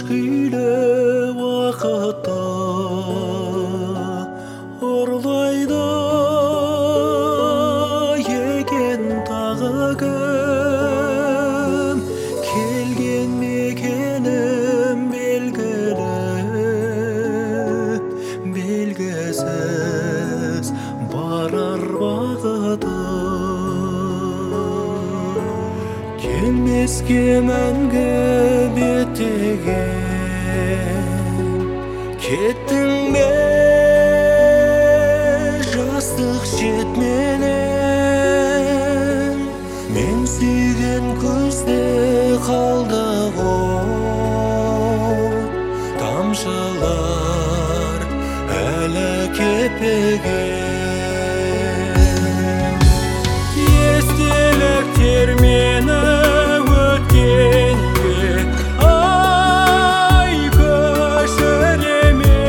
күйлі уақытта ұрлайды екен тағы кім келген мекенім белгісіз барар бағытым келмеске мәңгі беттеген кеттің бе жастық жетменен мен сүйген көзде қалды ғой тамшылар әлі кеппеген естеліктер мені өткенге ай көшіре ме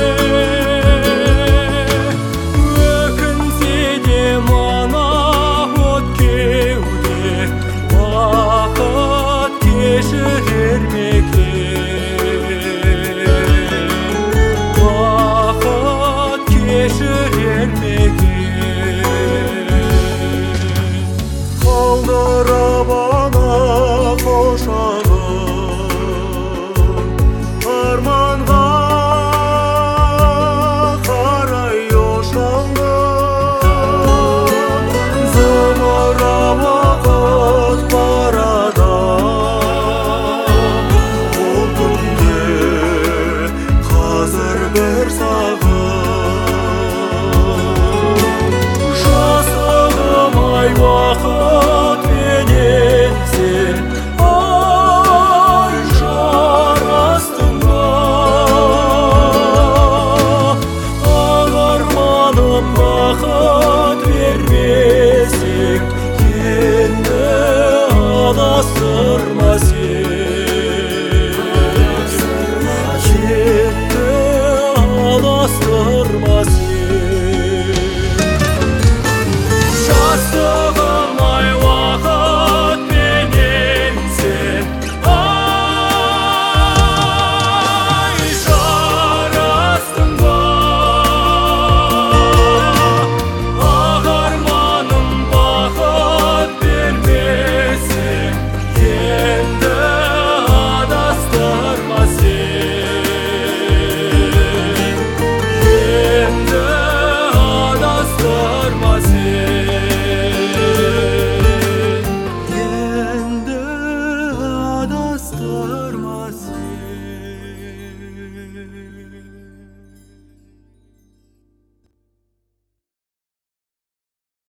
өкінсе де мана от кеуде уақыт кешірер ме екен уақыт кешірер ме екен қалдырып ана құшағын арманға қарай ұшалдым зымырап уақыт барады бұл күнде қазір бір сағым жасығым ай уақыт пенен сен ай жарастың ба ақ арманым бақыт